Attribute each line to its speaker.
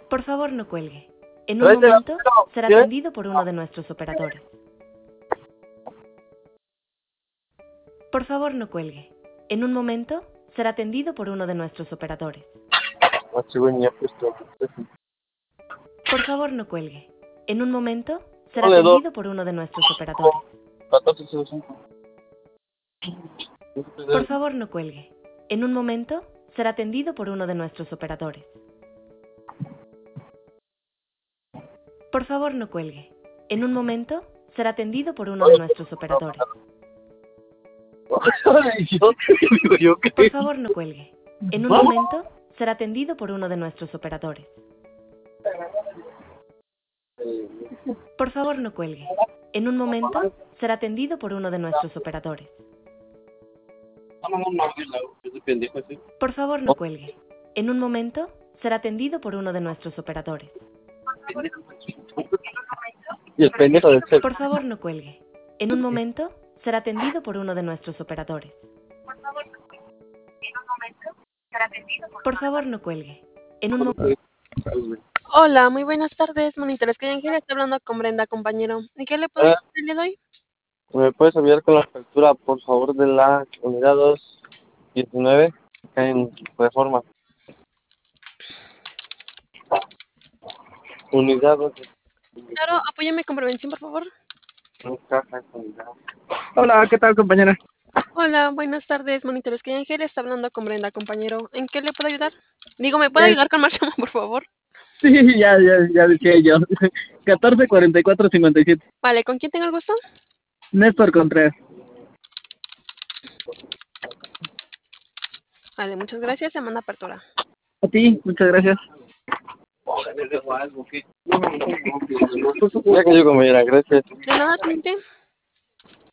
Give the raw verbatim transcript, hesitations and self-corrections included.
Speaker 1: Por favor, no cuelgue. En un momento será atendido por uno de nuestros operadores. Por favor, no cuelgue. En un momento será atendido por uno de nuestros operadores. Por favor, no cuelgue. En un momento será atendido por uno de nuestros operadores. Por favor, no cuelgue. En un momento será atendido por uno de nuestros operadores. Por favor, no cuelgue. En un momento será atendido por uno de nuestros operadores. Por favor, no cuelgue. En un momento será atendido por uno de nuestros operadores. Por favor, no cuelgue. En un momento será atendido por uno de nuestros operadores. Por favor, no cuelgue. En un momento será atendido por uno de nuestros operadores.
Speaker 2: Y el pendejo del cel.
Speaker 1: Por favor, no cuelgue. En un momento será atendido por uno de nuestros operadores. Por favor, no cuelgue. En un momento.
Speaker 3: Hola, muy buenas tardes. Monitores que Ángel está hablando con Brenda, compañero. ¿En qué le puedo
Speaker 2: Ah.
Speaker 3: ayudar el día de hoy?
Speaker 2: ¿Me puedes enviar con la factura, por favor, de la unidad dos diecinueve acá en Reforma? Unidad dos
Speaker 3: Claro, apóyame con prevención, por favor.
Speaker 2: caja unidad.
Speaker 4: Hola, ¿qué tal, compañera?
Speaker 3: Hola, buenas tardes. Monitores que Ángel está hablando con Brenda, compañero. ¿En qué le puedo ayudar? Digo, ¿me puede
Speaker 4: Eh.
Speaker 3: ayudar con Marchamo, por favor?
Speaker 4: Sí, ya, ya, ya decía yo. catorce cuarenta y cuatro cincuenta y siete.
Speaker 3: Vale, ¿con quién tengo el gusto?
Speaker 4: Néstor Contreras.
Speaker 3: Vale, muchas gracias. Se manda apertura.
Speaker 4: A ti, muchas gracias.
Speaker 2: Ya que yo, compañera, gracias.
Speaker 3: De nada, cliente.